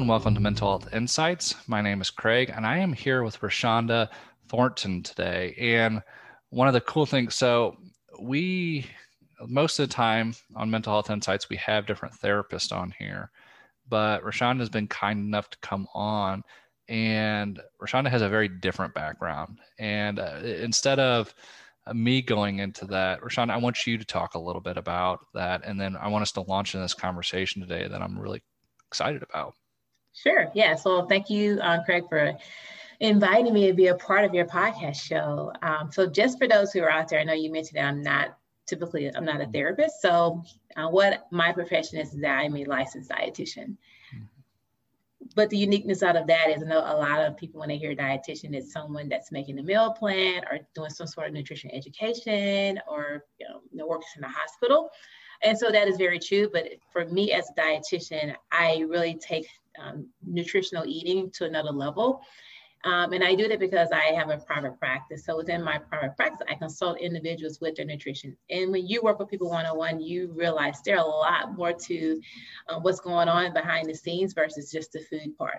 and welcome to Mental Health Insights. My name is Craig, and I am here with Rashonda Thornton today. And one of the cool things, most of the time on Mental Health Insights, we have different therapists on here, but Rashonda has been kind enough to come on, and Rashonda has a very different background. And instead of me going into that, Rashonda, I want you to talk a little bit about that, and then I want us to launch in this conversation today that I'm really excited about. Sure. Yeah. So thank you, Craig, for inviting me to be a part of your podcast show. So just for those who are out there, I know you mentioned that I'm not a therapist. So what my profession is that I'm a licensed dietitian. But the uniqueness out of that is, I know a lot of people, when they hear dietitian, it's someone that's making a meal plan or doing some sort of nutrition education or works in a hospital. And so that is very true. But for me as a dietitian, I really take nutritional eating to another level. And I do that because I have a private practice. So within my private practice, I consult individuals with their nutrition. And when you work with people one-on-one, you realize there are a lot more to what's going on behind the scenes versus just the food part.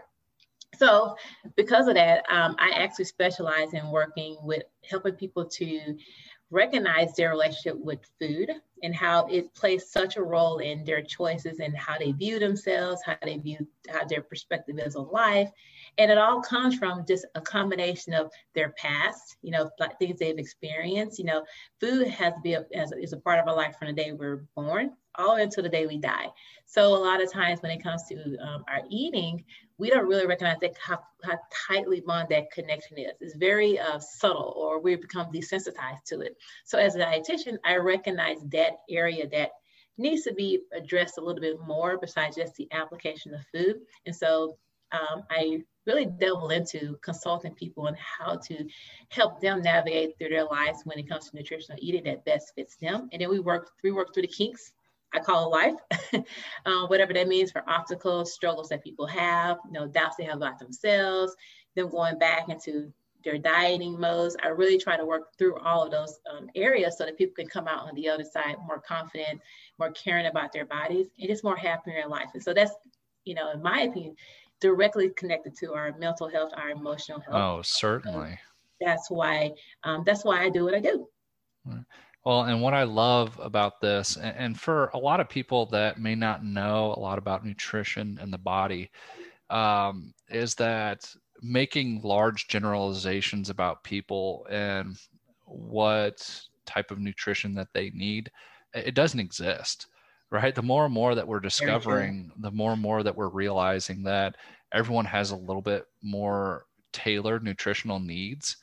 So because of that, I actually specialize in working with helping people to recognize their relationship with food and how it plays such a role in their choices and how they view themselves, how their perspective is of life. And it all comes from just a combination of their past, like things they've experienced. Food has to be is a part of our life from the day we're born all until the day we die. So a lot of times when it comes to our eating, we don't really recognize how tightly bond that connection is. It's very subtle, or we become desensitized to it. So as a dietitian, I recognize that area that needs to be addressed a little bit more besides just the application of food. And so I really delve into consulting people on how to help them navigate through their lives when it comes to nutritional eating that best fits them. And then we work through the kinks, I call it life, whatever that means, for obstacles, struggles that people have, doubts they have about themselves, them going back into their dieting modes. I really try to work through all of those areas so that people can come out on the other side more confident, more caring about their bodies, and just more happier in life. And so that's, in my opinion, directly connected to our mental health, our emotional health. Oh, certainly. That's why I do what I do. Well, and what I love about this, and for a lot of people that may not know a lot about nutrition and the body, is that making large generalizations about people and what type of nutrition that they need, it doesn't exist, right? The more and more that we're discovering, the more and more that we're realizing that everyone has a little bit more tailored nutritional needs.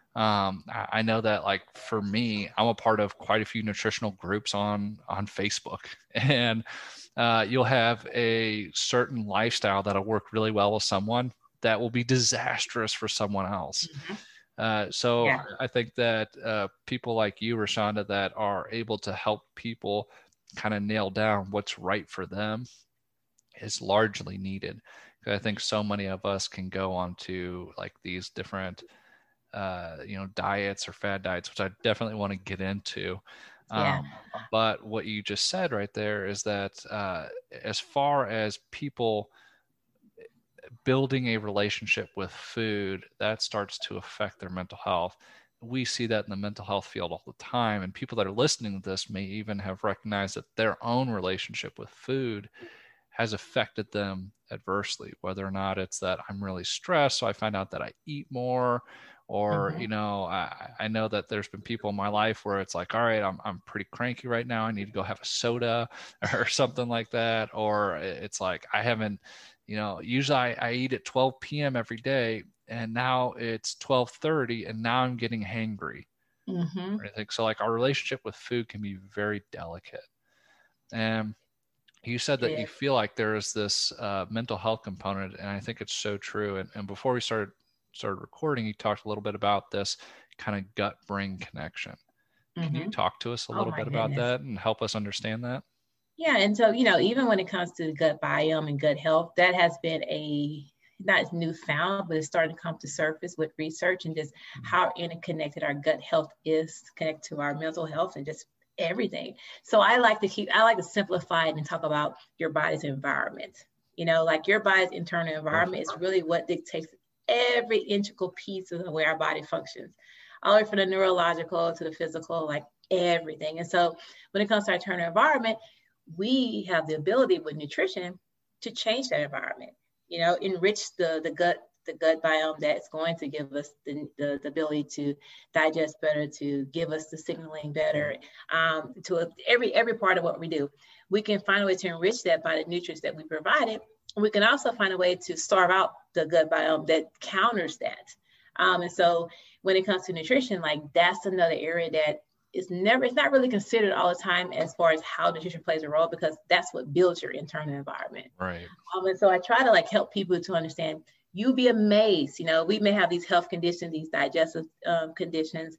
I know that, like, for me, I'm a part of quite a few nutritional groups on Facebook, and you'll have a certain lifestyle that'll work really well with someone that will be disastrous for someone else. Mm-hmm. I think that people like you, Rashonda, that are able to help people kind of nail down what's right for them is largely needed. I think so many of us can go on to like these different diets or fad diets, which I definitely want to get into. But what you just said right there is that as far as people building a relationship with food, that starts to affect their mental health. We see that in the mental health field all the time. And people that are listening to this may even have recognized that their own relationship with food has affected them adversely, whether or not it's that I'm really stressed, so I find out that I eat more. Or, I know that there's been people in my life where it's like, all right, I'm pretty cranky right now. I need to go have a soda or something like that. Or it's like, I haven't, usually I eat at 12 p.m. every day, and now it's 12:30 and now I'm getting hangry. Mm-hmm. I think so. Like, our relationship with food can be very delicate. And you said that you feel like there is this mental health component, and I think it's so true. And before we started recording, you talked a little bit about this kind of gut-brain connection. Can you talk to us a little bit about that and help us understand that? Yeah. And so, even when it comes to the gut biome and gut health, that has been not newfound, but it's starting to come to surface with research and just how interconnected our gut health is connected to our mental health and just everything. So I like to simplify it and talk about your body's environment. Like your body's internal environment is really what dictates every integral piece of the way our body functions, all the way from the neurological to the physical, like everything. And so when it comes to our internal environment, we have the ability with nutrition to change that environment, enrich the gut biome that's going to give us the ability to digest better, to give us the signaling better, to every part of what we do. We can find a way to enrich that by the nutrients that we provided. We can also find a way to starve out the gut biome that counters that. And so when it comes to nutrition, like that's another area that it's not really considered all the time as far as how nutrition plays a role, because that's what builds your internal environment. Right. And so I try to help people to understand. You'll be amazed. We may have these health conditions, these digestive conditions.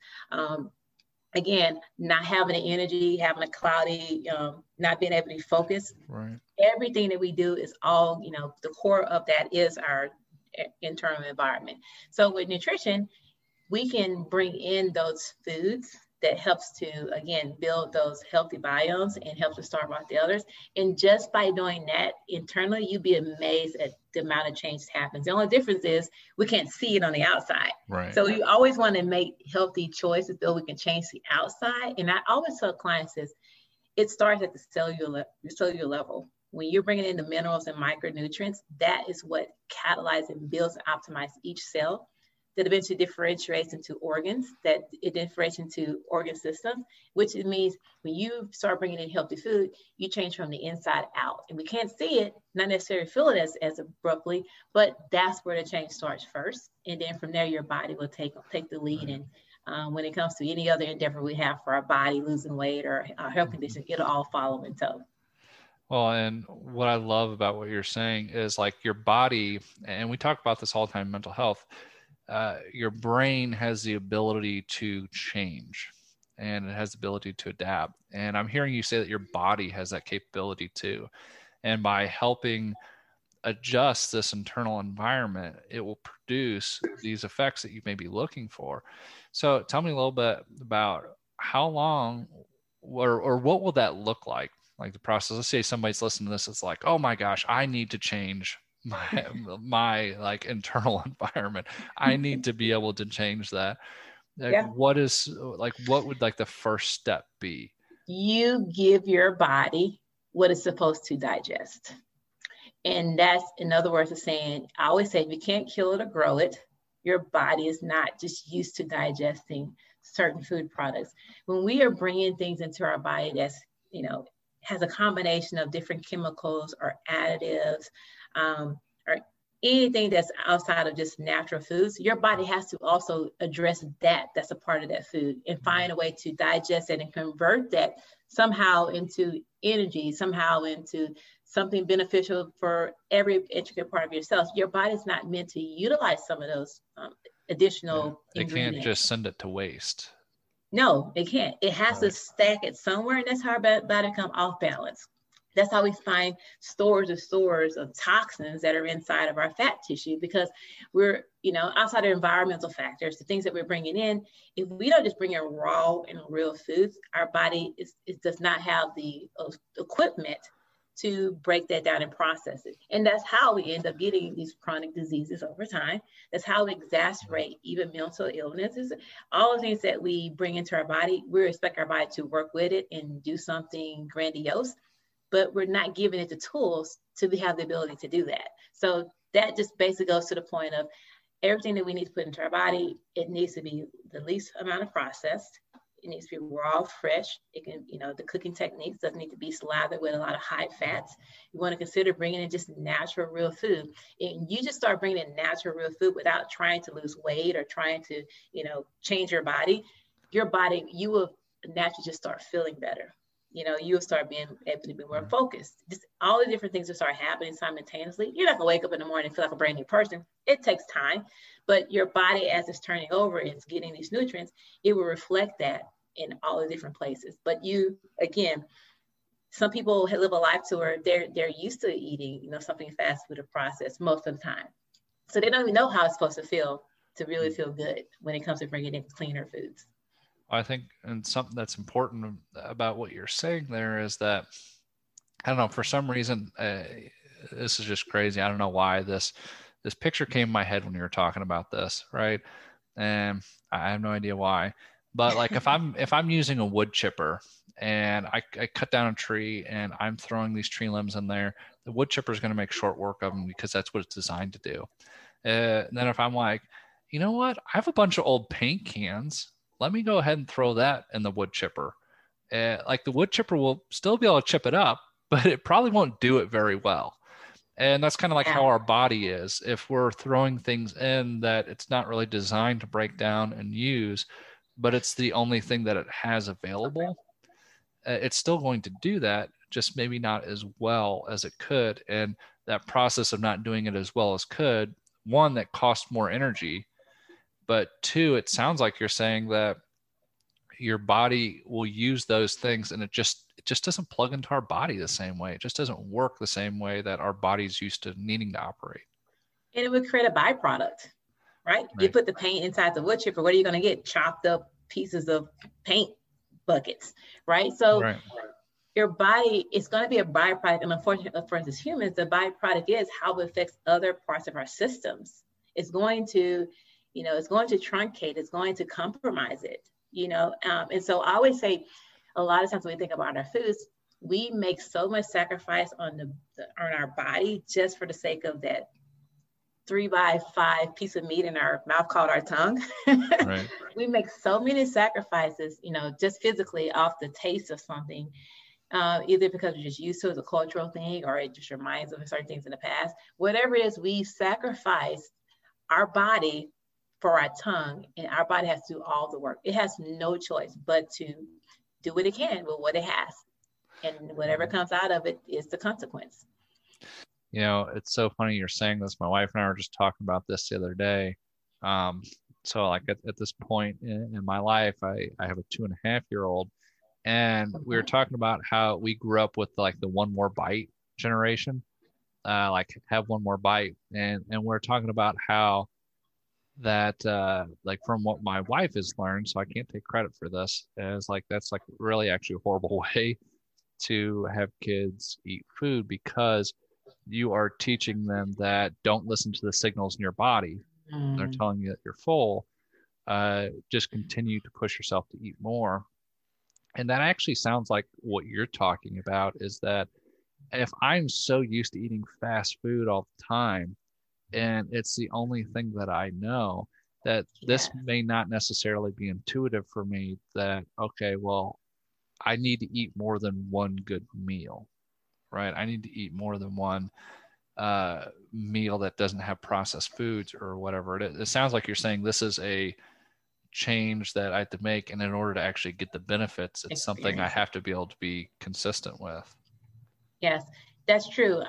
Again, not having the energy, having a cloudy, not being able to focus. Right. Everything that we do is all, the core of that is our internal environment. So with nutrition, we can bring in those foods that helps to, again, build those healthy biomes and help to starve out the others. And just by doing that internally, you'd be amazed at the amount of change that happens. The only difference is we can't see it on the outside. Right. So you always want to make healthy choices so we can change the outside. And I always tell clients this, it starts at the cellular level. When you're bringing in the minerals and micronutrients, that is what catalyzes and builds and optimizes each cell, that eventually differentiates into organs, that it differentiates into organ systems, which it means when you start bringing in healthy food, you change from the inside out. And we can't see it, not necessarily feel it as abruptly, but that's where the change starts first. And then from there, your body will take the lead. And when it comes to any other endeavor we have for our body, losing weight or our health condition, it'll all follow in tow. Well, and what I love about what you're saying is your body, and we talk about this all the time in mental health, your brain has the ability to change and it has the ability to adapt. And I'm hearing you say that your body has that capability too. And by helping adjust this internal environment, it will produce these effects that you may be looking for. So tell me a little bit about how long or what will that look like the process. Let's say somebody's listening to this, it's like, oh my gosh, I need to change my internal environment. I need to be able to change that. What would the first step be? You give your body what it's supposed to digest. And that's, in other words, of saying, I always say, if you can't kill it or grow it, your body is not just used to digesting certain food products. When we are bringing things into our body that's, has a combination of different chemicals or additives, or anything that's outside of just natural foods, your body has to also address that's a part of that food and find a way to digest it and convert that somehow into energy, somehow into something beneficial for every intricate part of yourself. Your body's not meant to utilize some of those additional ingredients. Can't just send it to waste. No, it can't. It has to stack it somewhere, and that's how our body come off balance. That's how we find stores of toxins that are inside of our fat tissue, because we're, outside of environmental factors, the things that we're bringing in, if we don't just bring in raw and real foods, our body does not have the equipment to break that down and process it. And that's how we end up getting these chronic diseases over time. That's how we exacerbate even mental illnesses. All the things that we bring into our body, we expect our body to work with it and do something grandiose, but we're not giving it the tools to have the ability to do that. So that just basically goes to the point of everything that we need to put into our body, it needs to be the least amount of processed. It needs to be raw, fresh. It can, the cooking techniques doesn't need to be slathered with a lot of high fats. You want to consider bringing in just natural, real food. And you just start bringing in natural, real food without trying to lose weight or trying to, change your body, you will naturally just start feeling better. You'll start being able to be more focused. Just all the different things will start happening simultaneously. You're not gonna wake up in the morning and feel like a brand new person. It takes time, but your body, as it's turning over and it's getting these nutrients, it will reflect that in all the different places. But some people live a life to where they're used to eating, something fast food or processed most of the time. So they don't even know how it's supposed to feel to really feel good when it comes to bringing in cleaner foods. I think, and something that's important about what you're saying there is that, I don't know, for some reason, this is just crazy. I don't know why this picture came in my head when you were talking about this, right? And I have no idea why. But like if I'm using a wood chipper and I cut down a tree and I'm throwing these tree limbs in there, the wood chipper is going to make short work of them because that's what it's designed to do. And then if I'm like, you know what, I have a bunch of old paint cans. Let me go ahead and throw that in the wood chipper. Like the wood chipper will still be able to chip it up, but it probably won't do it very well. And that's kind of like how our body is. If we're throwing things in that it's not really designed to break down and use, but it's the only thing that it has available, it's still going to do that, just maybe not as well as it could. And that process of not doing it as well as could, one, that costs more energy, but two, it sounds like you're saying that your body will use those things and it just doesn't plug into our body the same way. It just doesn't work the same way that our body's used to needing to operate. And it would create a byproduct, right? You put the paint inside the wood chipper, what are you going to get? Chopped up pieces of paint buckets, right? So your body is going to be a byproduct. And unfortunately for us as humans, the byproduct is how it affects other parts of our systems. It's going to, it's going to truncate, it's going to compromise it, and so I always say, a lot of times when we think about our foods, we make so much sacrifice on our body just for the sake of that 3x5 piece of meat in our mouth called our tongue. Right. We make so many sacrifices, just physically off the taste of something, either because we're just used to it as a cultural thing, or it just reminds us of certain things in the past. Whatever it is, we sacrifice our body for our tongue, and our body has to do all the work. It has no choice but to do what it can with what it has. And whatever comes out of it is the consequence. It's so funny you're saying this. My wife and I were just talking about this the other day. So like at this point in my life, I have a 2.5-year-old, and we were talking about how we grew up with like the one more bite generation, like have one more bite. And we're talking about how that like from what my wife has learned, so I can't take credit for this, is like that's like really actually a horrible way to have kids eat food, because you are teaching them that don't listen to the signals in your body. They're telling you that you're full. Just continue to push yourself to eat more. And that actually sounds like what you're talking about, is that if I'm so used to eating fast food all the time, and it's the only thing that I know, that this may not necessarily be intuitive for me, that, okay, well, I need to eat more than one good meal, right? I need to eat more than one meal that doesn't have processed foods or whatever it is. It sounds like you're saying this is a change that I have to make, and in order to actually get the benefits, it's something I have to be able to be consistent with. Yes, that's true.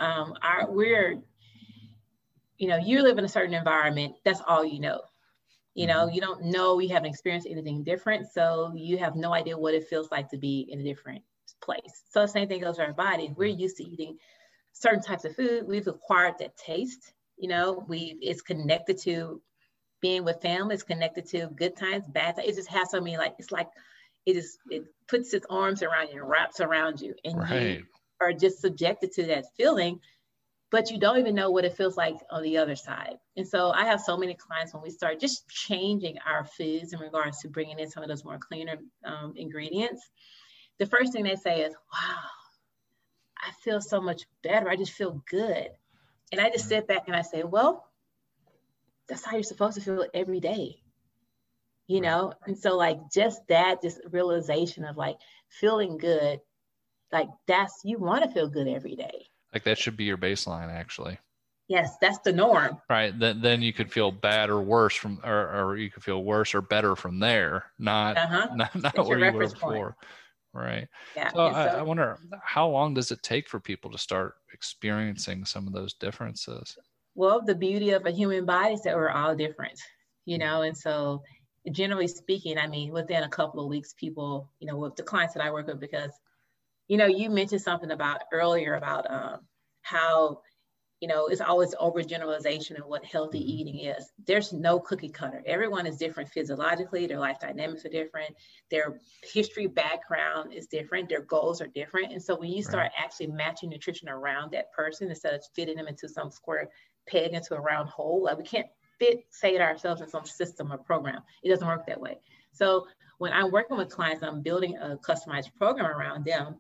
You live in a certain environment, that's all you know. You don't know, you haven't experienced anything different, so you have no idea what it feels like to be in a different place. So the same thing goes for our body. We're used to eating certain types of food. We've acquired that taste. It's connected to being with family. It's connected to good times, bad times. It just has so many, it puts its arms around you and wraps around you, and you are just subjected to that feeling, but you don't even know what it feels like on the other side. And so I have so many clients, when we start just changing our foods in regards to bringing in some of those more cleaner ingredients, the first thing they say is, wow, I feel so much better. I just feel good. And I just sit back and I say, well, that's how you're supposed to feel every day, And so just realization of feeling good, you want to feel good every day. Like that should be your baseline, actually. Yes, that's the norm. Right. Then you could feel bad or worse or you could feel worse or better from there, not where you were before. Right. Yeah. So I wonder, how long does it take for people to start experiencing some of those differences? Well, the beauty of a human body is that we're all different, and so generally speaking, within a couple of weeks, people, with the clients that I work with, because, you mentioned something earlier about how, it's always overgeneralization of what healthy eating is. There's no cookie cutter. Everyone is different physiologically. Their life dynamics are different. Their history background is different. Their goals are different. And so when you start actually matching nutrition around that person instead of fitting them into some square peg into a round hole, like we can't fixate ourselves in some system or program. It doesn't work that way. So when I'm working with clients, I'm building a customized program around them.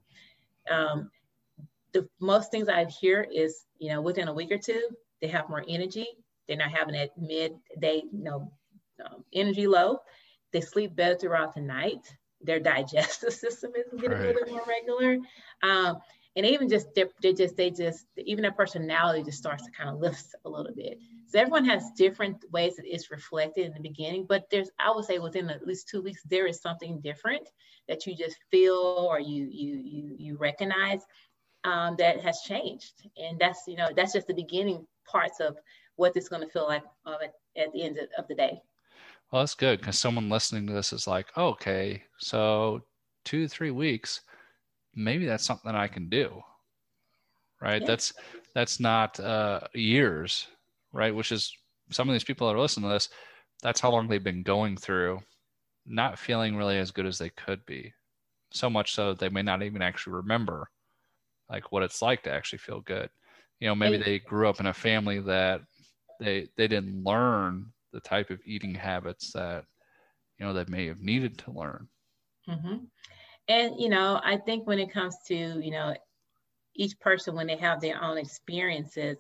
The most things I hear is, within a week or two, they have more energy. They're not having that midday, energy low. They sleep better throughout the night. Their digestive system is getting a little bit more regular. And even even their personality just starts to kind of lift a little bit. So everyone has different ways that it's reflected in the beginning, but I would say within at least 2 weeks, there is something different that you just feel or you recognize that has changed. And that's just the beginning parts of what it's going to feel like at the end of the day. Well, that's good, because someone listening to this is like, oh, okay, so 2 to 3 weeks, maybe that's something I can do, right? Yeah. That's not years, right? Which is, some of these people that are listening to this, that's how long they've been going through, not feeling really as good as they could be. So much so they may not even actually remember like what it's like to actually feel good. Maybe they grew up in a family that they didn't learn the type of eating habits that, they may have needed to learn. Mm-hmm. And, I think when it comes to, each person, when they have their own experiences,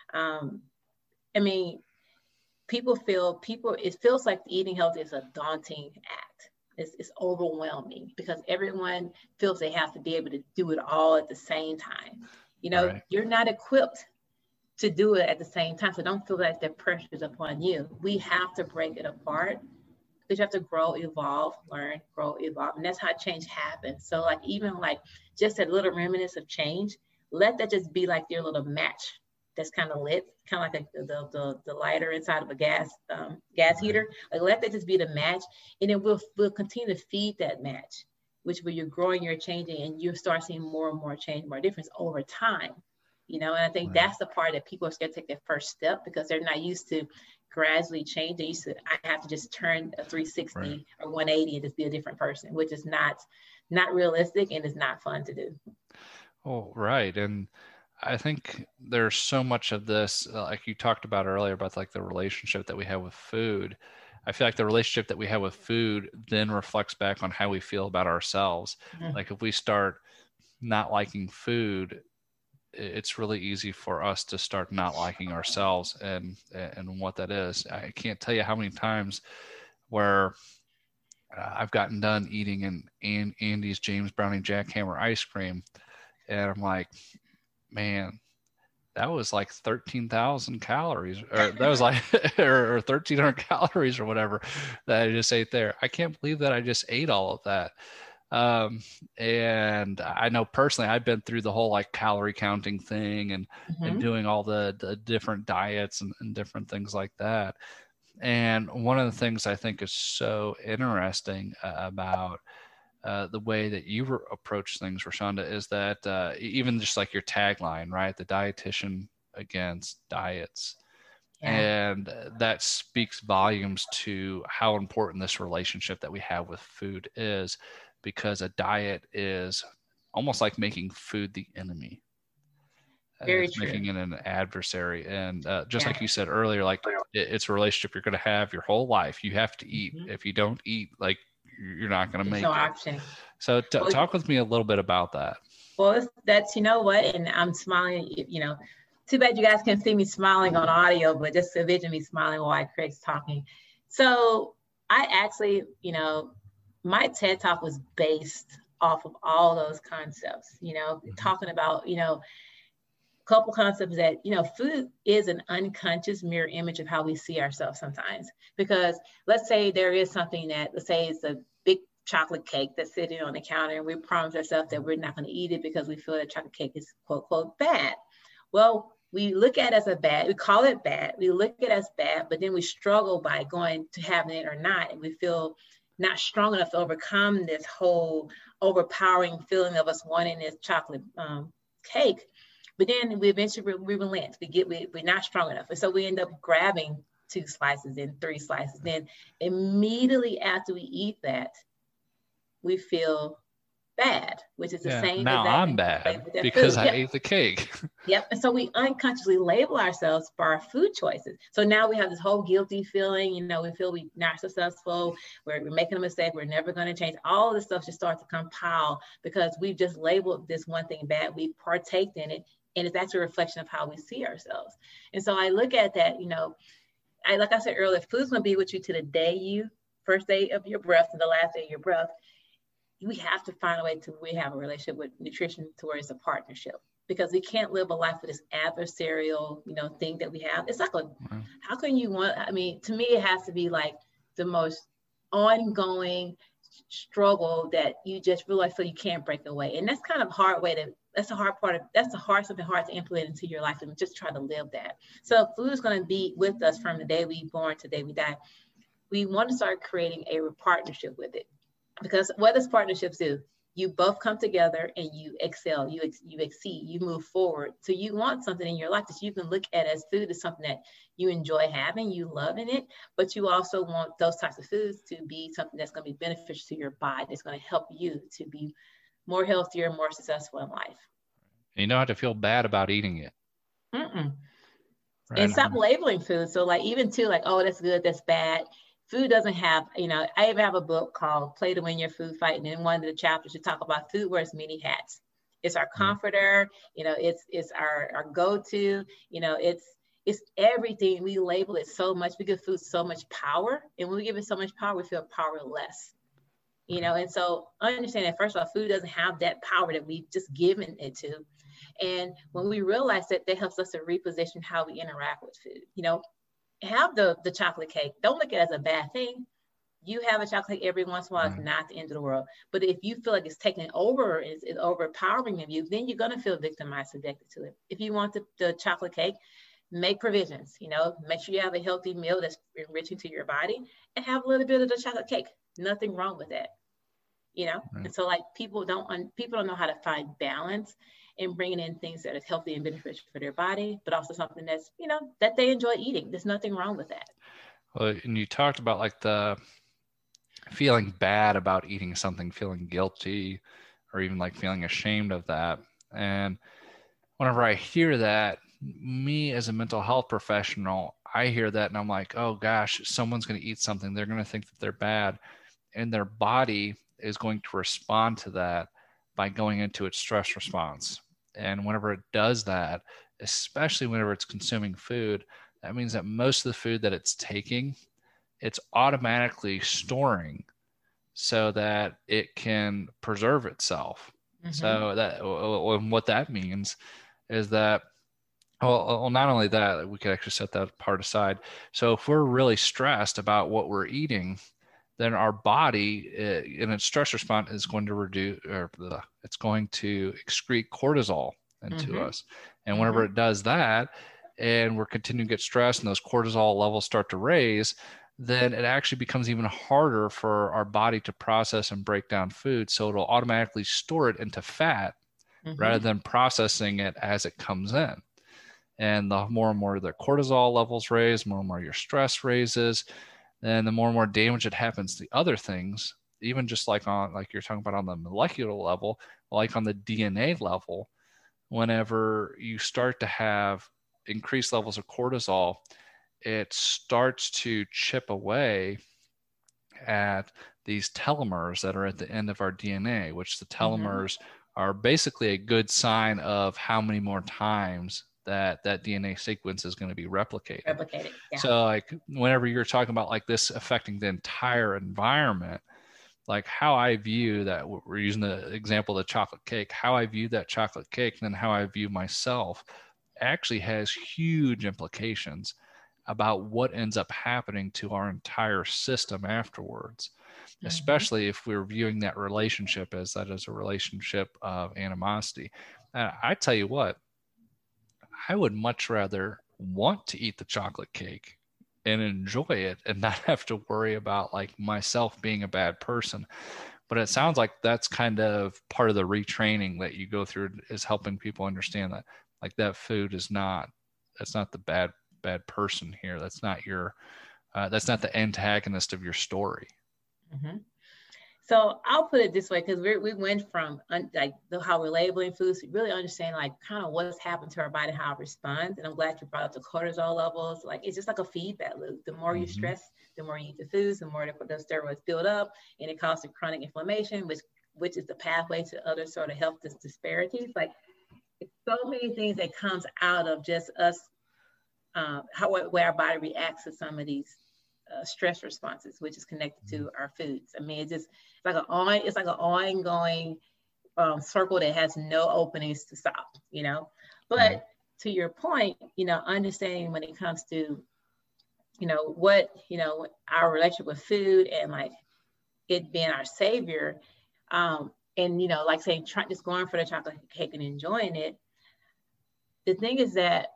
it feels like eating healthy is a daunting act. It's overwhelming because everyone feels they have to be able to do it all at the same time. You're not equipped to do it at the same time. So don't feel like the pressure is upon you. We have to break it apart because you have to grow, evolve, learn, grow, evolve. And that's how change happens. So even just a little remnants of change, let that just be like your little match that's kind of lit, kind of like the lighter inside of a gas heater. Let that just be the match, and then we'll continue to feed that match, which where you're growing, you're changing, and you start seeing more and more change, more difference over time. And I think that's the part that people are scared to take their first step because they're not used to gradually change. They used to, I have to just turn a 360 or 180 and just be a different person, which is not realistic and is not fun to do. Oh, right. And I think there's so much of this, like you talked about earlier, about like the relationship that we have with food. I feel like the relationship that we have with food then reflects back on how we feel about ourselves. Mm-hmm. Like if we start not liking food, it's really easy for us to start not liking ourselves and what that is. I can't tell you how many times where I've gotten done eating an Andy's James Browning Jackhammer ice cream, and I'm like, man, that was like 13,000 calories, or that was like, or 1,300 calories or whatever that I just ate there. I can't believe that I just ate all of that. And I know personally, I've been through the whole like calorie counting thing and doing all the different diets and different things like that. And one of the things I think is so interesting about the way that you approach things, Rashonda, is that even just like your tagline, right? The dietitian against diets. Yeah. And that speaks volumes to how important this relationship that we have with food is, because a diet is almost like making food the enemy. Very true. Making it an adversary. And just like you said earlier, like it's a relationship you're going to have your whole life. You have to eat. If you don't eat, like you're not going to make it. Option. So talk with me a little bit about that. Well, that's, and I'm smiling, too bad you guys can't see me smiling on audio, but just envision me smiling while Craig's talking. So I actually, my TED Talk was based off of all those concepts, talking about, couple concepts that, food is an unconscious mirror image of how we see ourselves sometimes. Because let's say there is something that, let's say it's a big chocolate cake that's sitting on the counter, and we promise ourselves that we're not going to eat it because we feel that chocolate cake is quote, quote, bad. Well, we look at it as a bad, we call it bad, we look at it as bad, but then we struggle by going to having it or not. And we feel not strong enough to overcome this whole overpowering feeling of us wanting this chocolate cake. But then we eventually we relent. We're not strong enough. And so we end up grabbing 2 slices and 3 slices. Then immediately after we eat that, we feel bad, which is the same. Now I'm bad because I ate the cake. Yep. And so we unconsciously label ourselves for our food choices. So now we have this whole guilty feeling, we feel we're not successful, we're making a mistake, we're never going to change. All this stuff just starts to compile because we've just labeled this one thing bad. We partake in it, and it's actually a reflection of how we see ourselves. And so I look at that, like I said earlier, food's going to be with you to the day first day of your breath and the last day of your breath. We have to find a way to we have a relationship with nutrition to where it's a partnership, because we can't live a life with this adversarial, thing that we have. It's like how can you to me, it has to be like the most ongoing struggle that you just realize so you can't break away. And that's kind of something hard to implement into your life, and just try to live that. So food is going to be with us from the day we born to the day we die. We want to start creating a partnership with it. Because what does partnerships do? You both come together and you excel, you exceed, you move forward. So you want something in your life that you can look at as food is something that you enjoy having, you love in it, but you also want those types of foods to be something that's going to be beneficial to your body, that's going to help you to be more healthier, more successful in life. You don't have to feel bad about eating it. Right. And stop labeling food. So even oh, that's good, that's bad. Food doesn't have, I even have a book called Play to Win Your Food Fight. And in one of the chapters, you talk about food wears many hats. It's our comforter, it's our go-to, it's everything. We label it so much. We give food so much power. And when we give it so much power, we feel powerless. And so understand that, first of all, food doesn't have that power that we've just given it to. And when we realize that helps us to reposition how we interact with food. Have the chocolate cake. Don't look at it as a bad thing. You have a chocolate cake every once in a while. It's not the end of the world. But if you feel like it's taking over, it's overpowering of you, then you're going to feel victimized, addicted to it. If you want the chocolate cake, make provisions. Make sure you have a healthy meal that's enriching to your body, and have a little bit of the chocolate cake. Nothing wrong with that. And so people don't know how to find balance and bringing in things that is healthy and beneficial for their body, but also something that's, that they enjoy eating. There's nothing wrong with that. Well, and you talked about the feeling bad about eating something, feeling guilty, or even feeling ashamed of that. And whenever I hear that, me as a mental health professional, I hear that and I'm like, oh gosh, someone's going to eat something. They're going to think that they're bad, and their body is going to respond to that by going into its stress response. And whenever it does that, especially whenever it's consuming food, that means that most of the food that it's taking, it's automatically storing so that it can preserve itself. So what that means is that, well, not only that, we could actually set that part aside. So if we're really stressed about what we're eating, then our body in its stress response is going to it's going to excrete cortisol into us. And whenever it does that, and we're continuing to get stressed and those cortisol levels start to raise, then it actually becomes even harder for our body to process and break down food. So it'll automatically store it into fat rather than processing it as it comes in. And the more and more the cortisol levels raise, more and more your stress raises, then the more and more damage it happens to other things, even just like you're talking about on the molecular level, like on the DNA level. Whenever you start to have increased levels of cortisol, it starts to chip away at these telomeres that are at the end of our DNA, which the telomeres are basically a good sign of how many more times that DNA sequence is going to be replicated. Yeah. So whenever you're talking about this affecting the entire environment, how I view that, we're using the example of the chocolate cake, how I view that chocolate cake and then how I view myself actually has huge implications about what ends up happening to our entire system afterwards, especially if we're viewing that relationship as a relationship of animosity. And I tell you what, I would much rather want to eat the chocolate cake and enjoy it and not have to worry about myself being a bad person. But it sounds like that's kind of part of the retraining that you go through, is helping people understand that Like that food is not, that's not the bad person here. That's not that's not the antagonist of your story. Mm-hmm. So I'll put it this way, because we went from how we're labeling foods to really understand like kind of what's happened to our body, how it responds. And I'm glad you brought up the cortisol levels. Like it's just like a feedback loop. The more you stress, the more you eat the foods, the more the steroids build up, and it causes chronic inflammation, which is the pathway to other sort of health disparities. Like it's so many things that comes out of just us, way our body reacts to some of these stress responses, which is connected to our foods. I mean, it's like an ongoing circle that has no openings to stop, you know. But to your point, you know, understanding when it comes to, you know, our relationship with food and like it being our savior, and you know, like saying just going for the chocolate cake and enjoying it. The thing is that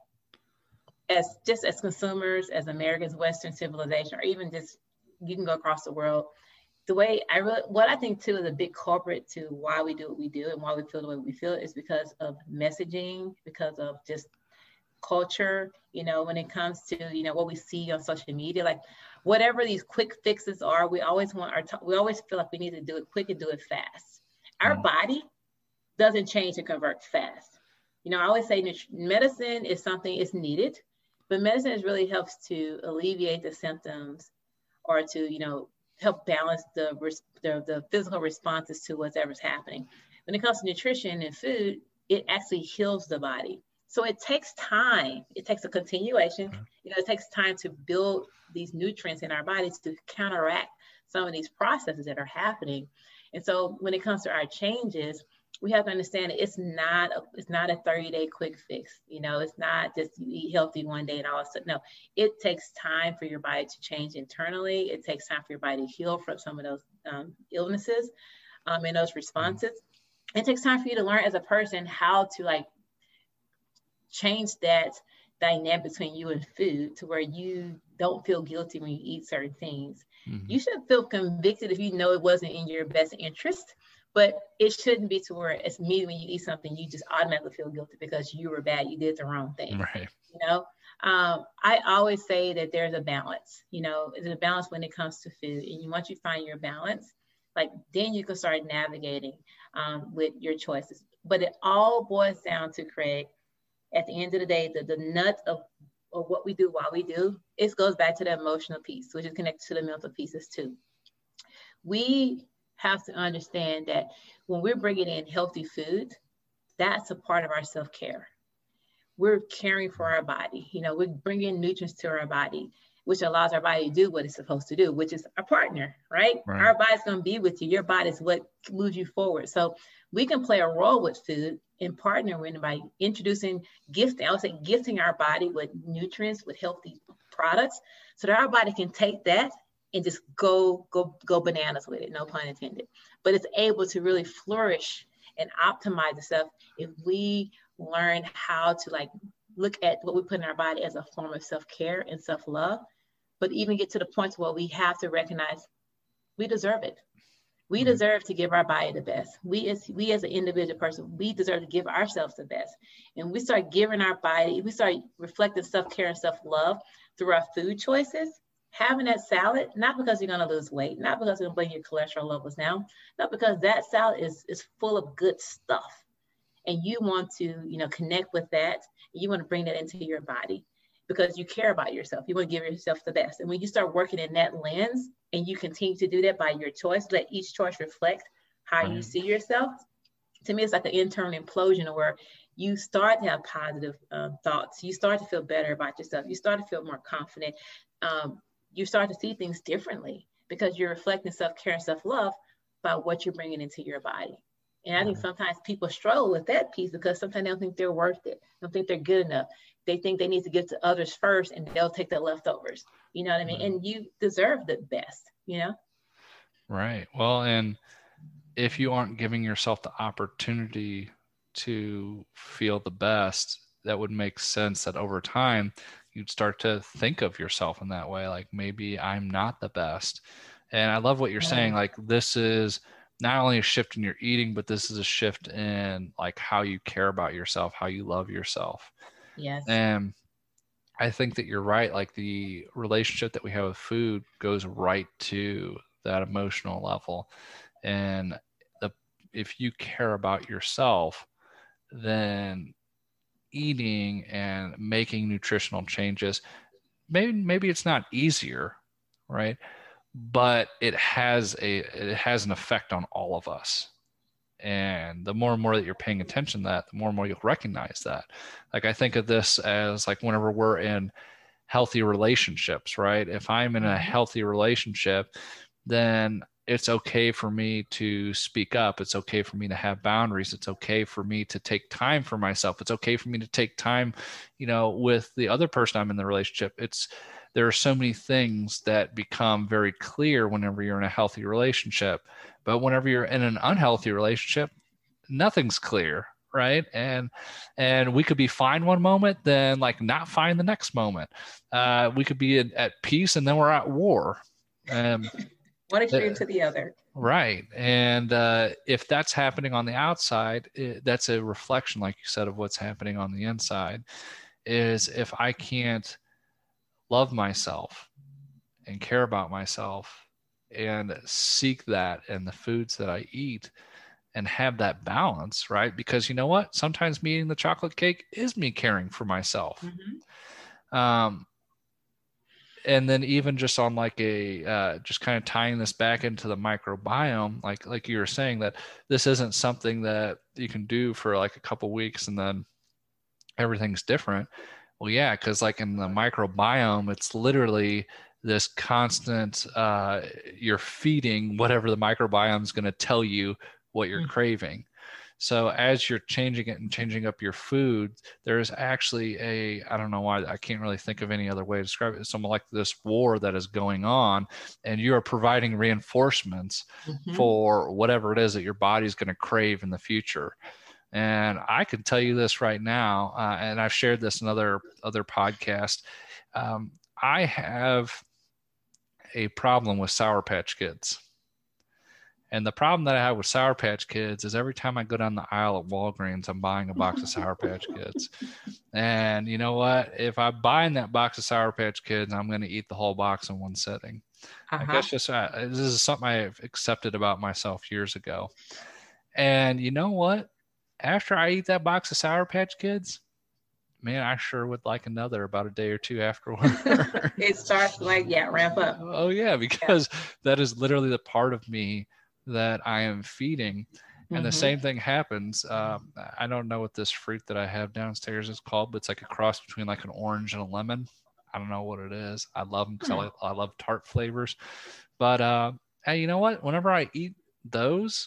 as consumers, as Americans, Western civilization, or even just you can go across the world, what I think too is a big culprit to why we do what we do and why we feel the way we feel is because of messaging, because of just culture, you know, when it comes to, you know, what we see on social media, like whatever these quick fixes are, we always feel like we need to do it quick and do it fast. Our body doesn't change and convert fast. You know, I always say medicine is something it's needed, but medicine really helps to alleviate the symptoms or to, you know, help balance the physical responses to whatever's happening. When it comes to nutrition and food, it actually heals the body. So it takes time. It takes a continuation. You know, it takes time to build these nutrients in our bodies to counteract some of these processes that are happening. And so when it comes to our changes, we have to understand that it's not a 30-day quick fix. You know, it's not just you eat healthy one day and all of a sudden. No, it takes time for your body to change internally. It takes time for your body to heal from some of those illnesses and those responses. It takes time for you to learn as a person how to like change that dynamic between you and food to where you don't feel guilty when you eat certain things. You should feel convicted if you know it wasn't in your best interest. But it shouldn't be to where it's me when you eat something, you just automatically feel guilty because you were bad, you did the wrong thing. Right. You know, I always say that there's a balance. You know, there's a balance when it comes to food, and once you find your balance, like then you can start navigating with your choices. But it all boils down to, Craig, at the end of the day, the nuts of what we do while we do, it goes back to the emotional piece, which is connected to the mental pieces too. We have to understand that when we're bringing in healthy food, that's a part of our self-care. We're caring for our body. You know, we're bringing nutrients to our body, which allows our body to do what it's supposed to do, which is a partner, right? Our body's going to be with you. Your body's what moves you forward. So we can play a role with food and partner with it by introducing gifting. I would say gifting our body with nutrients, with healthy products, so that our body can take that and just go bananas with it, no pun intended. But it's able to really flourish and optimize itself if we learn how to like look at what we put in our body as a form of self-care and self-love, but even get to the point where we have to recognize we deserve it. We deserve to give our body the best. We as an individual person, we deserve to give ourselves the best. And we start giving our body, we start reflecting self-care and self-love through our food choices. Having that salad, not because you're going to lose weight, not because it's going to bring your cholesterol levels down, not because that salad is full of good stuff. And you want to, you know, connect with that. You want to bring that into your body because you care about yourself. You want to give yourself the best. And when you start working in that lens and you continue to do that by your choice, let each choice reflect how you see yourself. To me, it's like an internal implosion where you start to have positive thoughts. You start to feel better about yourself. You start to feel more confident. You start to see things differently because you're reflecting self-care and self-love by what you're bringing into your body. And I think sometimes people struggle with that piece because sometimes they don't think they're worth it. They don't think they're good enough. They think they need to give to others first and they'll take the leftovers. You know what I mean? And you deserve the best, you know? Right. Well, and if you aren't giving yourself the opportunity to feel the best, that would make sense that over time you'd start to think of yourself in that way. Like maybe I'm not the best. And I love what you're saying. Like this is not only a shift in your eating, but this is a shift in like how you care about yourself, how you love yourself. Yes. And I think that you're right. Like the relationship that we have with food goes right to that emotional level. And if you care about yourself, then eating and making nutritional changes, maybe it's not easier, right? But it has an effect on all of us. And the more and more that you're paying attention to that, the more and more you'll recognize that. Like I think of this as like whenever we're in healthy relationships, right? If I'm in a healthy relationship, then it's okay for me to speak up. It's okay for me to have boundaries. It's okay for me to take time for myself. It's okay for me to take time, with the other person I'm in the relationship. There are so many things that become very clear whenever you're in a healthy relationship. But whenever you're in an unhealthy relationship, nothing's clear, right? And we could be fine one moment, then like not fine the next moment. We could be at peace and then we're at war. One extreme to the other. Right. And if that's happening on the outside, that's a reflection, like you said, of what's happening on the inside. Is if I can't love myself and care about myself and seek that in the foods that I eat and have that balance, right? Because you know what? Sometimes me eating the chocolate cake is me caring for myself. And then even just on like just kind of tying this back into the microbiome, like you were saying, that this isn't something that you can do for like a couple weeks and then everything's different. Well, yeah, because like in the microbiome, it's literally this constant, you're feeding whatever the microbiome is going to tell you what you're craving. So as you're changing it and changing up your food, there's actually I don't know why, I can't really think of any other way to describe it. It's something like this war that is going on, and you are providing reinforcements for whatever it is that your body's going to crave in the future. And I can tell you this right now, and I've shared this in other podcasts. I have a problem with Sour Patch Kids. And the problem that I have with Sour Patch Kids is every time I go down the aisle at Walgreens, I'm buying a box of Sour Patch Kids. And you know what? If I'm buying that box of Sour Patch Kids, I'm going to eat the whole box in one sitting. I guess just this is something I've accepted about myself years ago. And you know what? After I eat that box of Sour Patch Kids, man, I sure would like another about a day or two afterward. It starts ramp up. Oh, yeah, because that is literally the part of me that I am feeding. And the same thing happens. I don't know what this fruit that I have downstairs is called, but it's like a cross between like an orange and a lemon. I don't know what it is. I love them because I love tart flavors. But hey, you know what? Whenever I eat those,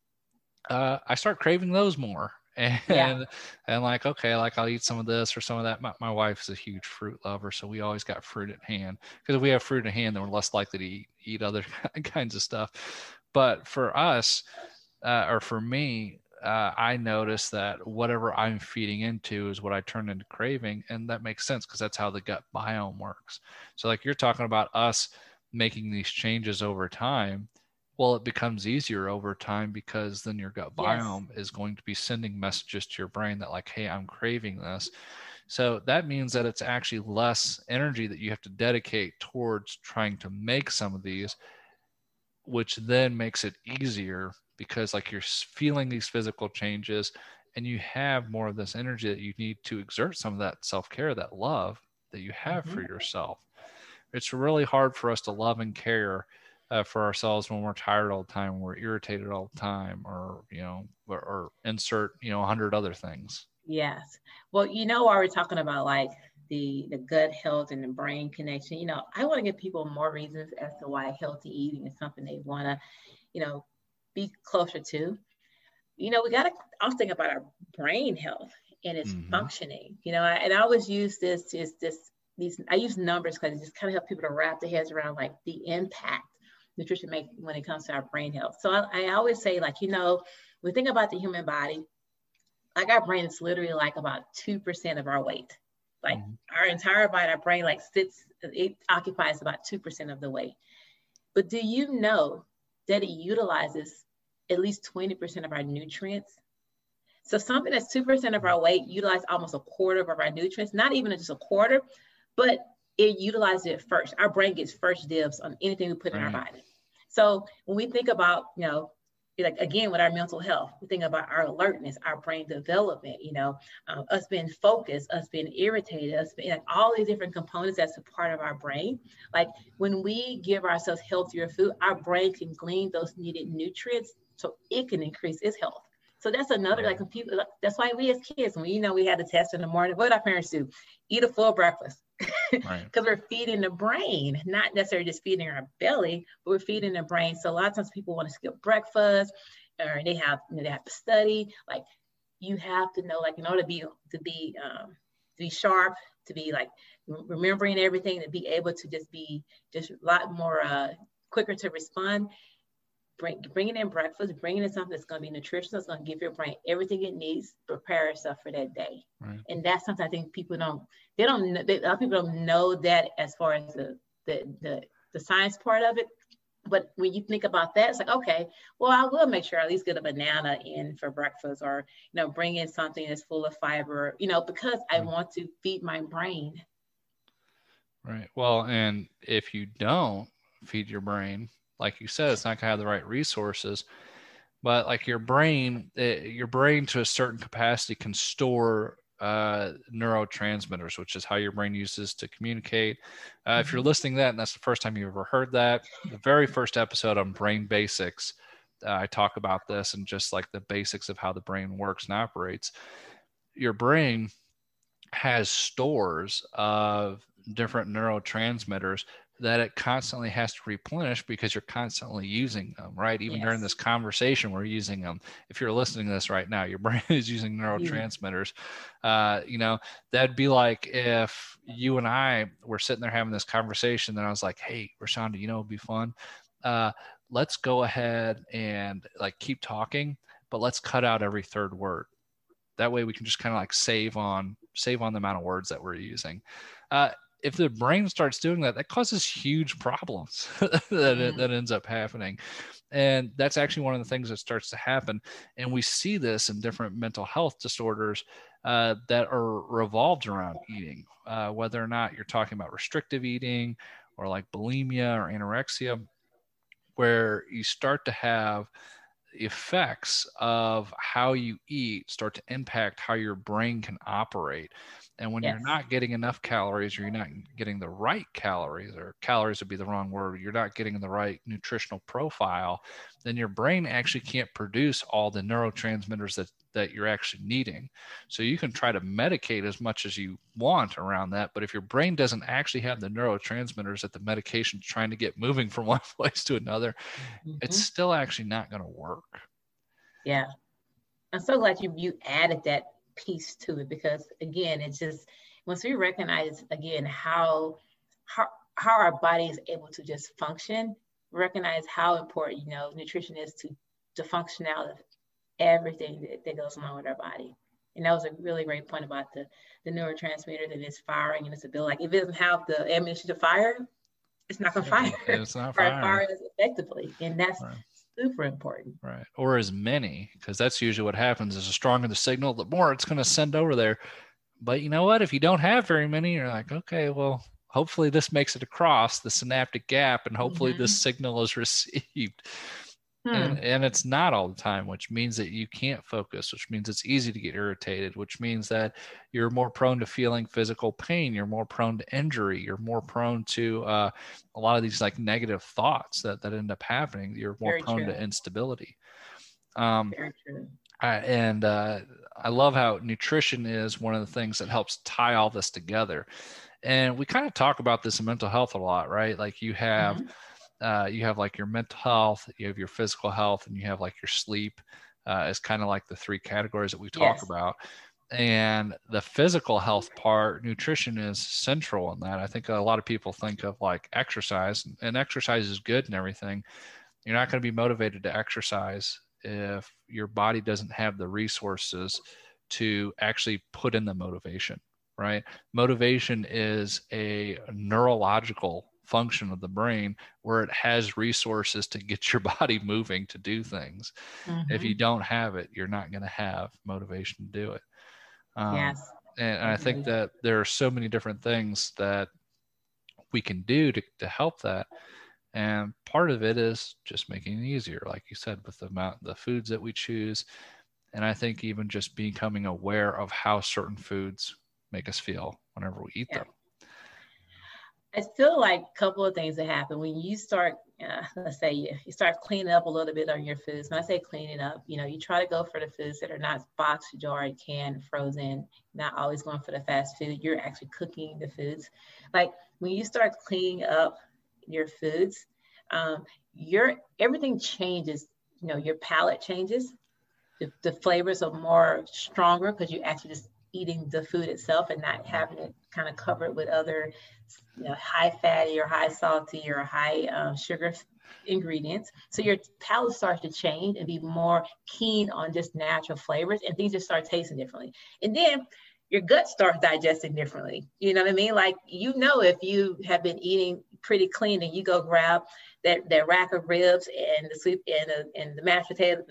I start craving those more. And like, okay, like I'll eat some of this or some of that. My wife is a huge fruit lover, so we always got fruit at hand, because if we have fruit at hand, then we're less likely to eat other kinds of stuff. But for us, or for me, I notice that whatever I'm feeding into is what I turn into craving. And that makes sense because that's how the gut biome works. So like you're talking about us making these changes over time. Well, it becomes easier over time because then your gut biome is going to be sending messages to your brain that like, hey, I'm craving this. So that means that it's actually less energy that you have to dedicate towards trying to make some of these, which then makes it easier because like you're feeling these physical changes and you have more of this energy that you need to exert some of that self-care, that love that you have for yourself. It's really hard for us to love and care for ourselves when we're tired all the time, we're irritated all the time, or, or insert, 100 other things. Yes. Well, while we're talking about like the gut health and the brain connection, I want to give people more reasons as to why healthy eating is something they want to, be closer to. We got to also think about our brain health and its functioning, and I always use I use numbers because it just kind of help people to wrap their heads around like the impact nutrition makes when it comes to our brain health. So I always say, like, we think about the human body, like our brain is literally like about 2% of our weight. Like our entire body, our brain it occupies about 2% of the weight. But do you know that it utilizes at least 20% of our nutrients. So something that's 2% of our weight utilize almost a quarter of our nutrients, not even just a quarter, but it utilizes it first. Our brain gets first dibs on anything we put in our body. So when we think about, like again, with our mental health, we think about our alertness, our brain development, us being focused, us being irritated, us being like all these different components that's a part of our brain. Like when we give ourselves healthier food, our brain can glean those needed nutrients so it can increase its health. So that's another, like, people, that's why we as kids, when we had a test in the morning, what did our parents do? Eat a full breakfast. Because we're feeding the brain, not necessarily just feeding our belly, but we're feeding the brain. So a lot of times people want to skip breakfast, or they have to study. Like, you have to know, like, in order to be sharp, to be like remembering everything, to be able to just be a lot more quicker to respond. Bringing in breakfast, bringing in something that's going to be nutritious, that's going to give your brain everything it needs to prepare itself for that day. And that's something I think people a lot of people don't know that as far as the science part of it. But when you think about that, it's like, okay, well, I will make sure I at least get a banana in for breakfast, or, bring in something that's full of fiber, because I want to feed my brain. Right. Well, and if you don't feed your brain, like you said, it's not going to have the right resources. But like your brain to a certain capacity can store neurotransmitters, which is how your brain uses to communicate. If you're listening to that and that's the first time you've ever heard that, the very first episode on Brain Basics, I talk about this and just like the basics of how the brain works and operates. Your brain has stores of different neurotransmitters that it constantly has to replenish because you're constantly using them, right? Even during this conversation, we're using them. If you're listening to this right now, your brain is using neurotransmitters. That'd be like if you and I were sitting there having this conversation, then I was like, hey, Rashonda, it'd be fun. Let's go ahead and like keep talking, but let's cut out every third word. That way we can just kind of like save on the amount of words that we're using. If the brain starts doing that, that causes huge problems that ends up happening. And that's actually one of the things that starts to happen. And we see this in different mental health disorders that are revolved around eating, whether or not you're talking about restrictive eating or like bulimia or anorexia, where you start to have effects of how you eat start to impact how your brain can operate. And when you're not getting enough calories, or you're not getting the right calories, or calories would be the wrong word, you're not getting the right nutritional profile, then your brain actually can't produce all the neurotransmitters that you're actually needing. So you can try to medicate as much as you want around that, but if your brain doesn't actually have the neurotransmitters that the medication's trying to get moving from one place to another, it's still actually not going to work. Yeah. I'm so glad you added that piece to it, because again, it's just, once we recognize again how our body is able to just function, recognize how important nutrition is to the functionality of everything that goes on with our body. And that was a really great point about the neurotransmitters and its firing and its ability. Like, if it doesn't have the ammunition to fire, it's not going to fire. It's not firing. Fire effectively, and that's super important. Right. Or as many, because that's usually what happens, is the stronger the signal, the more it's going to send over there. But you know what? If you don't have very many, you're like, okay, well, hopefully this makes it across the synaptic gap, and hopefully this signal is received. And it's not all the time, which means that you can't focus, which means it's easy to get irritated, which means that you're more prone to feeling physical pain. You're more prone to injury. You're more prone to a lot of these like negative thoughts that end up happening. You're more prone to instability. Very true. I love how nutrition is one of the things that helps tie all this together. And we kind of talk about this in mental health a lot, right? Like you have like your mental health, you have your physical health, and you have like your sleep as kind of like the three categories that we talk about. And the physical health part, nutrition is central in that. I think a lot of people think of like exercise, and exercise is good and everything. You're not going to be motivated to exercise if your body doesn't have the resources to actually put in the motivation, right? Motivation is a neurological function of the brain where it has resources to get your body moving to do things. If you don't have it, you're not going to have motivation to do it. Yes. And I think that there are so many different things that we can do to help that. And part of it is just making it easier, like you said, with the foods that we choose. And I think even just becoming aware of how certain foods make us feel whenever we eat them. I feel like a couple of things that happen when you start, let's say you start cleaning up a little bit on your foods. When I say cleaning up, you try to go for the foods that are not boxed, jarred, canned, frozen, not always going for the fast food. You're actually cooking the foods. Like when you start cleaning up your foods, everything changes. Your palate changes. The flavors are more stronger because you're actually just eating the food itself and not having it kind of covered with other high fatty or high salty or high sugar ingredients. So your palate starts to change and be more keen on just natural flavors, and things just start tasting differently. And then your gut starts digesting differently. You know what I mean? Like, if you have been eating pretty clean and you go grab that rack of ribs and the sweet and the mashed potatoes,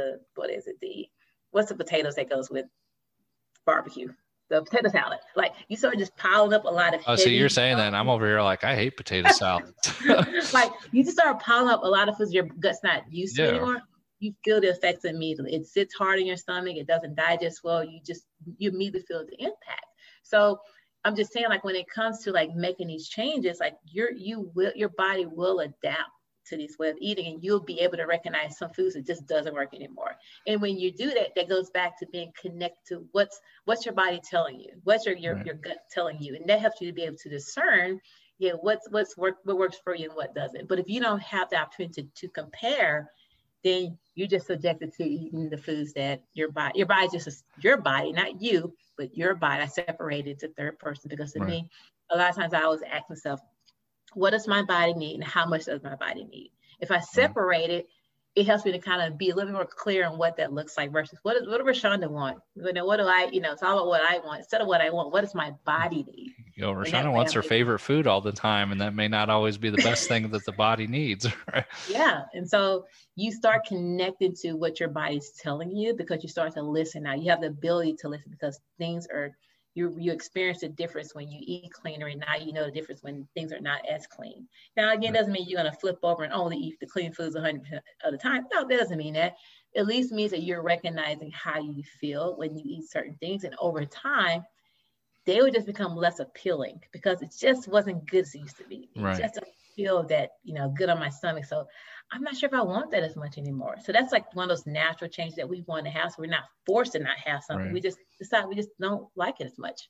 what's the potatoes that goes with barbecue? The potato salad. Like, you start just piling up a lot of so you're saying that, and I'm over here like, I hate potato salad. Like, you just start piling up a lot of foods your gut's not used to anymore. You feel the effects immediately. It sits hard in your stomach. It doesn't digest well. You immediately feel the impact. So I'm just saying, like, when it comes to like making these changes, like your body will adapt to these way of eating, and you'll be able to recognize some foods that just doesn't work anymore. And when you do that, that goes back to being connected to what's your body telling you, what's your gut telling you, and that helps you to be able to discern, what works for you and what doesn't. But if you don't have the opportunity to compare, then you're just subjected to eating the foods that your body just your body, not you, but your body. I separated to third person because to me, a lot of times I always ask myself, what does my body need and how much does my body need? If I separate it, it helps me to kind of be a little more clear on what that looks like versus what does Rashonda want? What do I, it's all about what I want instead of what I want. What does my body need? Rashonda wants her favorite food all the time, and that may not always be the best thing that the body needs. Right? Yeah. And so you start connecting to what your body's telling you because you start to listen. Now you have the ability to listen because things are, you experience the difference when you eat cleaner, and now you know the difference when things are not as clean. Now, again, doesn't mean you're going to flip over and only eat the clean foods 100% of the time. No, that doesn't mean that. At least means that you're recognizing how you feel when you eat certain things. And over time, they would just become less appealing because it just wasn't good as it used to be. It just doesn't feel that, good on my stomach. So I'm not sure if I want that as much anymore. So that's like one of those natural changes that we want to have. So we're not forced to not have something. Right. We just decide we just don't like it as much.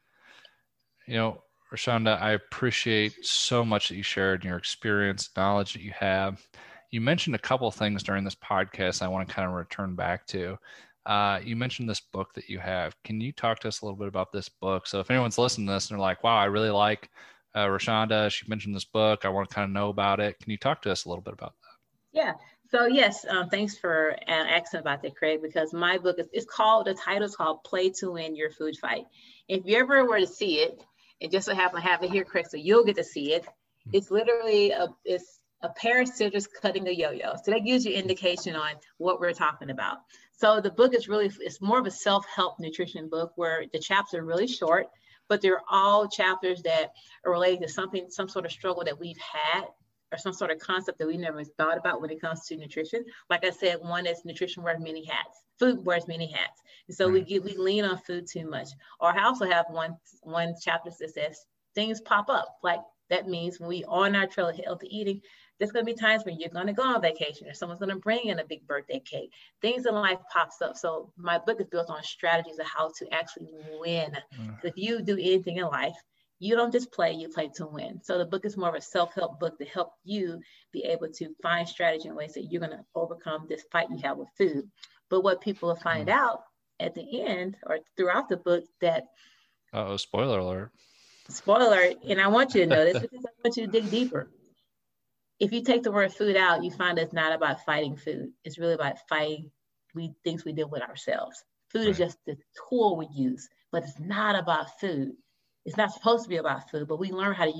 Rashonda, I appreciate so much that you shared your experience, knowledge that you have. You mentioned a couple of things during this podcast I want to kind of return back to. You mentioned this book that you have. Can you talk to us a little bit about this book? So if anyone's listening to this and they're like, wow, I really like Rashonda, she mentioned this book, I want to kind of know about it. Can you talk to us a little bit about that? Yeah. So yes, thanks for asking about that, Craig, because my book the title's called Play to Win Your Food Fight. If you ever were to see it, it just so happen to have it here, Craig, so you'll get to see it. It's literally a pair of scissors cutting a yo-yo. So that gives you indication on what we're talking about. So the book it's more of a self-help nutrition book where the chapters are really short, but they're all chapters that are related to some sort of struggle that we've had or some sort of concept that we never thought about when it comes to nutrition. Like I said, one is nutrition wears many hats. Food wears many hats. And so we lean on food too much. Or I also have one chapter that says things pop up. Like that means when we are on our trail of healthy eating, there's going to be times when you're going to go on vacation or someone's going to bring in a big birthday cake. Things in life pops up. So my book is built on strategies of how to actually win. So if you do anything in life, you don't just play, you play to win. So the book is more of a self-help book to help you be able to find strategy and ways that you're going to overcome this fight you have with food. But what people will find out at the end or throughout the book that... spoiler alert. Spoiler alert. And I want you to know this because I want you to dig deeper. If you take the word food out, you find it's not about fighting food. It's really about fighting things we deal with ourselves. Food is just the tool we use, but it's not about food. It's not supposed to be about food, but we learn how to use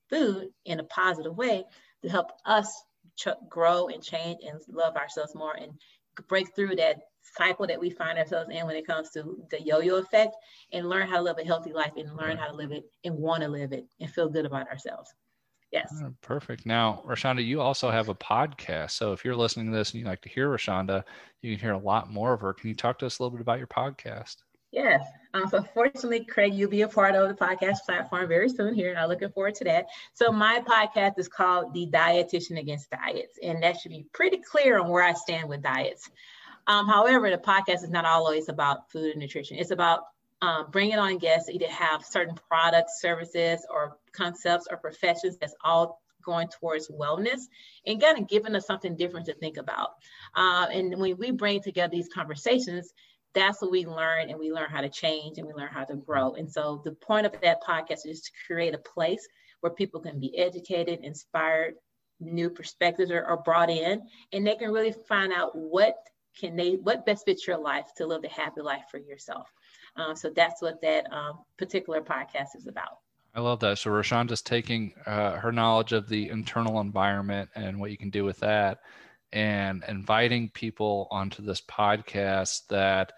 food in a positive way to help us grow and change and love ourselves more and break through that cycle that we find ourselves in when it comes to the yo-yo effect, and learn how to live a healthy life and learn how to live it and want to live it and feel good about ourselves. Yes. Oh, perfect. Now, Rashonda, you also have a podcast. So if you're listening to this and you like to hear Rashonda, you can hear a lot more of her. Can you talk to us a little bit about your podcast? Yes. So fortunately, Craig, you'll be a part of the podcast platform very soon here, and I'm looking forward to that. So my podcast is called The Dietitian Against Diets, and that should be pretty clear on where I stand with diets. However, the podcast is not always about food and nutrition. It's about bringing on guests that either have certain products, services, or concepts or professions that's all going towards wellness and kind of giving us something different to think about. And when we bring together these conversations, that's what we learn, and we learn how to change and we learn how to grow. And so the point of that podcast is to create a place where people can be educated, inspired, new perspectives are brought in, and they can really find out what best fits your life to live the happy life for yourself. So that's what that particular podcast is about. I love that. So Rashonda's taking her knowledge of the internal environment and what you can do with that, and inviting people onto this podcast that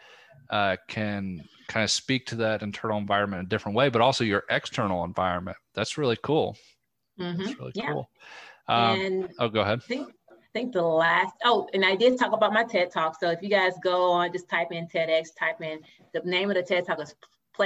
can kind of speak to that internal environment in a different way, but also your external environment. That's really cool. Mm-hmm. That's really cool. And go ahead. I think the last, and I did talk about my TED Talk. So if you guys go on, just type in TEDx, type in the name of the TED Talk is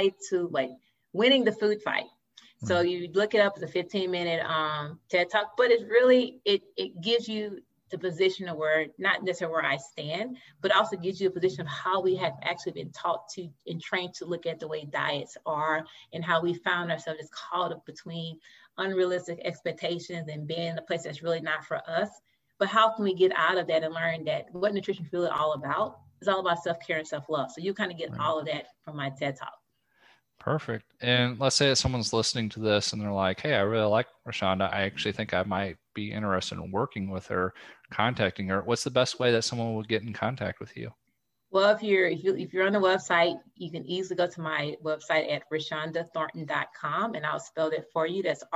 Winning the Food Fight. Mm-hmm. So you look it up, it's a 15-minute TED Talk, but it's really, it gives you the position of where, not necessarily where I stand, but also gives you a position of how we have actually been taught to and trained to look at the way diets are, and how we found ourselves just caught up between unrealistic expectations and being in a place that's really not for us. But how can we get out of that and learn that what nutrition is really all about? It's all about self-care and self-love. So you kind of get all of that from my TED Talk. Perfect. And let's say that someone's listening to this and they're like, hey, I really like Rashonda. I actually think I might be interested in working with her, contacting her. What's the best way that someone would get in contact with you? Well, if you're on the website, you can easily go to my website at RashondaThornton.com, and I'll spell it for you. That's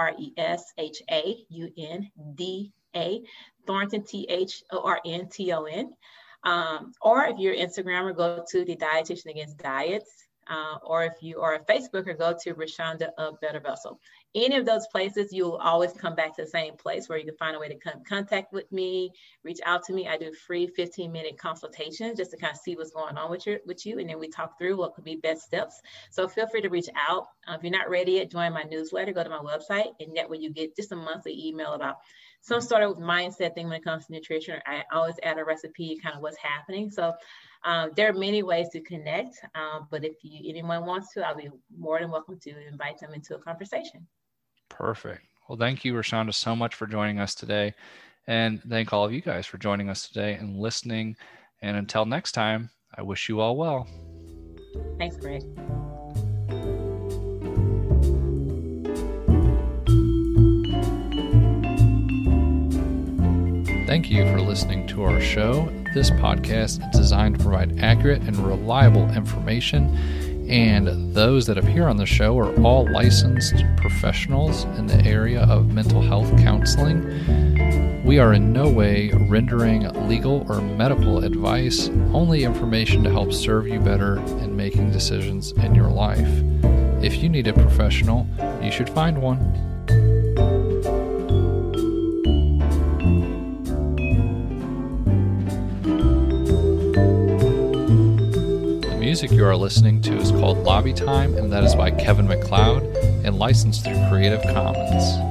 RESHAUNDA, Thornton, THORNTON. Or if you're Instagram, go to The Dietitian Against Diets. Or if you are a Facebooker, go to Rashonda of Better Vessel. Any of those places, you'll always come back to the same place where you can find a way to contact with me, reach out to me. I do free 15-minute consultations just to kind of see what's going on with you. And then we talk through what could be best steps. So feel free to reach out. If you're not ready yet, join my newsletter, go to my website, and that way you get just a monthly email about some sort of mindset thing when it comes to nutrition. I always add a recipe, kind of what's happening. So there are many ways to connect, but if anyone wants to, I'll be more than welcome to invite them into a conversation. Perfect. Well, thank you, Rashonda, so much for joining us today. And thank all of you guys for joining us today and listening. And until next time, I wish you all well. Thanks, Greg. Thank you for listening to our show. This podcast is designed to provide accurate and reliable information, and those that appear on the show are all licensed professionals in the area of mental health counseling. We are in no way rendering legal or medical advice, only information to help serve you better in making decisions in your life. If you need a professional, you should find one. The music you are listening to is called Lobby Time, and that is by Kevin MacLeod and licensed through Creative Commons.